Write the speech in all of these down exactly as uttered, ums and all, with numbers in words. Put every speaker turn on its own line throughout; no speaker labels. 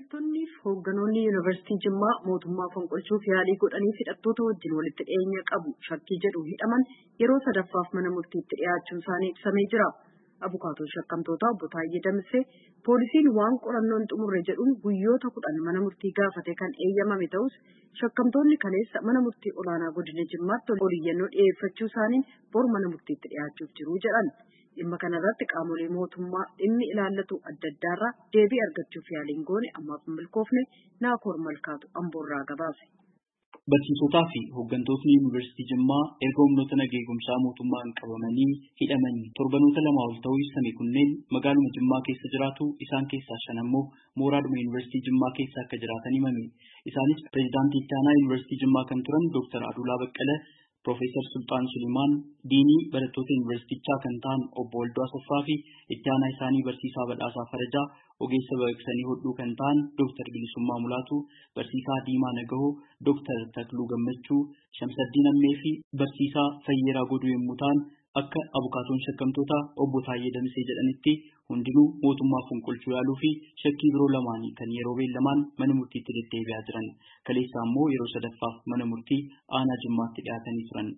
Qondaaltonni fi hoogganoonni yuunivarsiitii Jimmaa mootummaa fonqolchuuf yaalii godhanii hidhattoota wajjin walitti dhiyeenya qabu shakkii jedhu hidhaman yeroo sadaffaaf mana murtiitti dhiyaachuun isaanii ibsamee jira. Abukaatoon shakkamtoota obbo Taayyee Damissee poolisiin waan qorannoon xumurre jedhuun guyyoota kudhan mana murtii gaafate kan eeyyamame ta'us shakkamtoonni kaleessa mana murtii olaanaa godina Jimmaatti oliyyannoo dhiyeeffachuu isaaniin bor mana murtiitti dhiyaachuuf jiru jedhan. Dhimma kanarratti qaamolee mootummaa dhimmi ilaallatu adda addaarraa deebii argachuuf yaaliin goone ammaaf milkoofne Naakoor Malkaatu Amboorraa gabaase.
Barsiisotaa fi hooggantootni yuunivarsiitii Jimmaa erga humnoota nageegumsaa mootummaan qabamanii hidhamanii torbanoota lama ol ta'uu ibsame kunneen magaaluma Jimmaa keessa jiraatu isaan keessaa shan ammoo mooraadhuma yuunivarsiitii Jimmaa keessa akka jiraatan himame. Isaanis pireezidaantii itti aanaa yuunivarsiitii Jimmaa kan turan Dooktar Adulaa Baqqalee, Profeesar Sultaan Sulimaan, Diinii barattoota yuunivarsiitichaa kan ta'an obbo Waldoo Asaffaa fi itti aanaa isaanii barsiisaa Badhaasaa Farajaa, ogeessa baqaqsanii hodhuu kan ta'an Dooktar Bilisummaa Mulaatu, barsiisaa Diimaa Nagahoo, Dooktar Takluu Gammachuu, Shamsaddiin Ammee fi barsiisaa Fayyeeraa Goduu yommuu ta'an akka abukaatoon shakkamtoota obbo Taayyee Damissee jedhanitti hundinuu mootummaa fonqolchuu yaaluu fi shakkii biroo lamaanii kan yeroo beellamaan mana murtiitti deddeebi'aa jiran. Kaleessa ammoo yeroo sadaffaaf mana murtii aanaa Jimmaatti dhiyaatanii turan.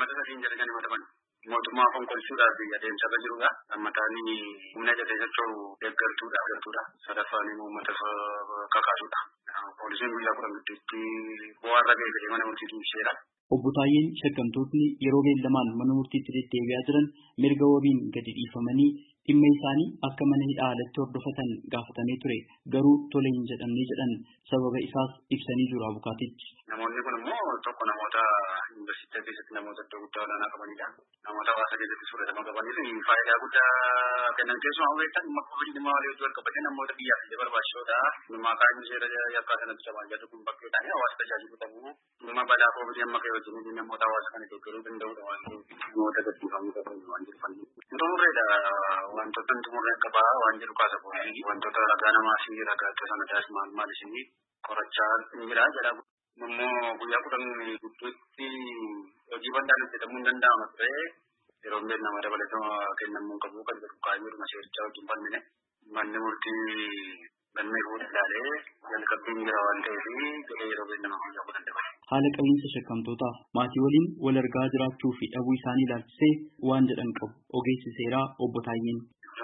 Mootummaa fonqolchuudhaaf adeemsa irra jirudha. Lammataan humna jatee socho'u deeggartuudha agartuudha. Sadaffaan uummata kakaasuudha. Poolisiin guyyaa kudhan gidduutti bu'aarra ga'ee mana murtiitti ibseera.
Obbo Taayyeen shakkamtootni yeroo beellamaan mana murtiitti deddeebi'aa jiran mirga wabiin gadi dhiifamanii dhimma isaanii akka mana hidhaa alatti hordofatan gaafatamee ture. Garuu tole hin jedhamne jedhan sababa isaas ibsanii jiru abukaatichi.
Namoonni kun immoo tokko namoota yuunivarsiitii keessatti namoota iddoo guddaa olaanaa qabanidha. Namoota hawaasa keessatti fudhatama qabaniif faayidaa guddaa kennan keessumaa beektan dhimma kovidii dhimma walii wajjin wal qabatee namoota biyyaaf illee barbaachisoodha. Dhimma kaa'imni seera yakkaa sanatti cabaan jedhu kun bakkee ta'anii hawaasa tajaajiluu qabu. Dhimma balaa kovidii amma ka'e wajjin namoota hawaasa kana deeggaruu danda'udha waan ta'eef namoota gadhiifamuu qabu waan jirfanii. Xumurreedha wantoota xumurree qabaa waan jedhu kaasa boonii wantoota ragaa namaa fi ragaa sanadaas maal maal isinii qorachaa ni jira jedha. Immoo guyyaa kudhan gidduutti hojii bal'aan hojjetamuu hin danda'amu ta'ee yeroo ammaa nama dabalatama kennamuu qabu kan jedhu kaa'imuma seerichaa wajjin falmine manni murtii galmee fuudhee ilaalee jalqabbiin jira waan ta'eef jedhee yeroo beellama guyyaa kudhan dabale.
Haala qabiinsa shakkamtootaa maatii waliin wal argaa jiraachuu fi dhabuu isaanii ilaalchisee waan jedhan qabu ogeessi seeraa obbo Taayyeen.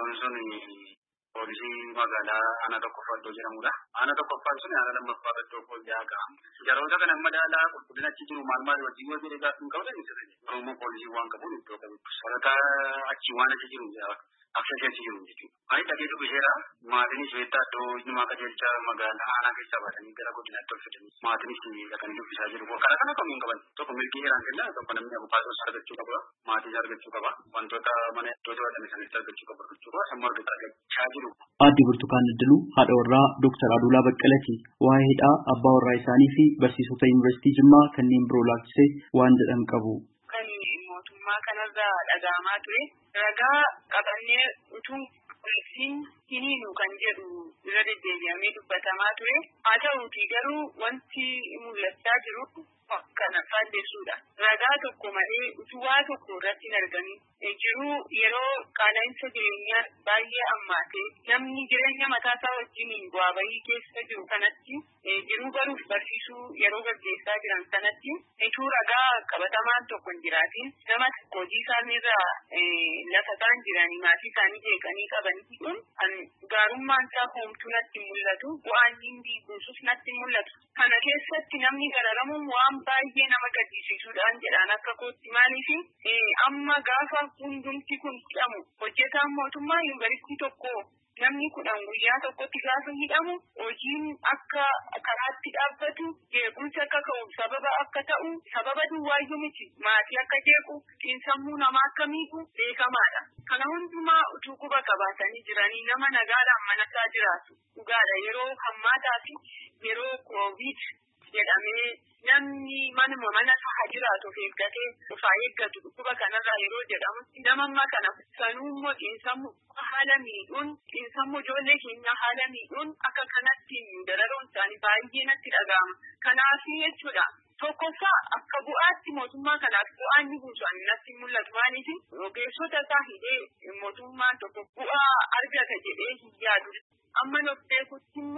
Poolisii magaalaa aanaa tokkoffaa iddoo jedhamudha. Aanaa tokkoffaan sun aanaa lammaffaa iddoo fooyya'aa qabu. Yeroota kana madaalaa qulqullina achi jiru maal maal wajjin wajjin egaa hin qabu jedhanii Oromoo poolisii waan qabuun iddoo qabu. Sadarkaa achi waan achi jiru akka keessa jiru jechuudha. Ani dhagee dubbiseera maatiinis beektaa iddoo inni qajeelcha magaalaa aanaa keessaa baatanii gara godinaatti ol fidanii maatiinis dhaqanii dubbisaa jiru. Kana kana kamuu hin qaban. Tokko mirgi heeraan kennaa tokko namni abukaatoos argachuu qaba. Maatiis argachuu qaba. Wantoota mana iddoo jabatame sanitti argachuu qaba jechuudha. Sammuu argatu argachaa jiru.
Aadde Burtukaan Iddiluu haadha warraa Dooktar Adulaa Baqqalaati. Waa'ee hidhaa abbaa warraa isaanii fi barsiisota yuunivarsiitii Jimmaa kanneen biroo laalchisee waan jedhan qabu.
Kan mootummaa kanarraa dhaga'amaa ture ragaa qabannee utuu poolisiin hiniinu kan jedhu irra deddeebi'amee dubbatamaa ture. Haa ta'uutii garuu wanti mul'achaa jiru kana faalleessuudha. Ragaa tokko malee utuu waa tokko irratti hin argamin jiru yeroo qaala'insa jireenyaa baay'ee hammaatee namni jireenya mataasaa wajjin bu'aa bahii keessa jiru kanatti jiruu baruuf barsiisuu yeroo gaggeessaa jiran sanatti utuu ragaa qabatamaan tokko hin jiraatin nama tokko hojii isaaniirraa lafa isaan jiranii maatii isaanii jeeqanii qabanii kun gaarummaan isaa homtuu natti mul'atu bu'aan inni buusus natti mul'atu. Kana keessatti namni gararamuun waan baay'ee nama gaddisiisuudhaan jedhaan akka kootti maaliif amma gaafa hundumti kun hidhamu hojjetaan mootummaa yuunivarsiitii tokko namni kudhan guyyaa tokkotti gaafa hidhamu hojiin akka karaatti dhaabbatu jeequmsi akka ka'u sababa akka ta'u sababa duwwaayyuu miti maatii akka jeequ xiinsammuu namaa akka miidhu beekamaadha. Kana hundumaa utuu quba qabaatanii jiranii nama nagaadhaan manasaa jiraatu dhugaadha yeroo hammaataa fi yeroo koovid jedhamee namni manuma mana isaa jiraatu eeggatee dhufaa eeggatu dhukkuba kanarraa yeroo jedhamutti nama ammaa kana sanuu immoo xiinsammuu haala miidhuun xiinsammuu ijoollee keenya haala miidhuun akka kanatti dararuun isaanii baay'ee natti dhaga'ama. Kanaaf jechuudha tokkoffaa akka bu'aatti mootummaa kanaaf bu'aan ni buusan natti mul'atu maaliif ogeessota isaa hidhee mootummaan tokko bu'aa argata jedhee hin yaadu. Amma nuuf beekutti immoo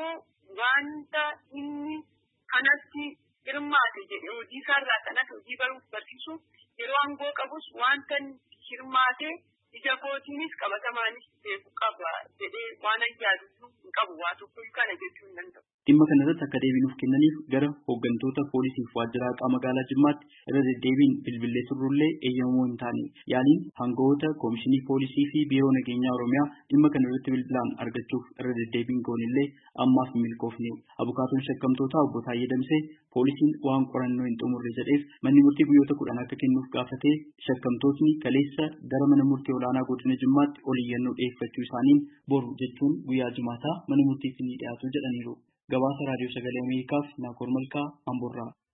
wanta inni kanatti hirmaate jedhee hojii isaarraa kanatti hojii baruuf barsiisu yeroo aangoo qabus wanta hirmaate ija kootiinis qabatamaanis beeku qaba jedhee waan ayyaadu hin qabu waa tokko kana jechuu hin danda'u.
Dhimma kanarratti akka deebiin kennaniif gara hooggantoota poolisiif waajjira haqaa magaalaa Jimmaatti irra deddeebiin bilbilee turrullee eeyyamamoo hin taane yaaliin hangawoota koomishinii poolisii fi biiroo nageenyaa Oromiyaa dhimma kanarratti bilbilaan argachuuf irra deddeebiin goonillee ammaaf hin milkoofne. Abukaatoon shakkamtootaa obbo Taayyee Damsee poolisiin waan qorannoo hin xumurre jedheef manni murtii guyyoota kudhan akka kennuuf gaafatee shakkamtootni kaleessa gara mana murtii olaanaa godina Jimmaatti ol iyyannoo dhiyeeffachuu isaaniin boru jechuun guyyaa Jimaataa mana murtiitti ni dhiyaatu jedhaniiru. Gabaasa Raadiyoo Sagalee Ameerikaaf Naakoor Malkaa Amboorraa.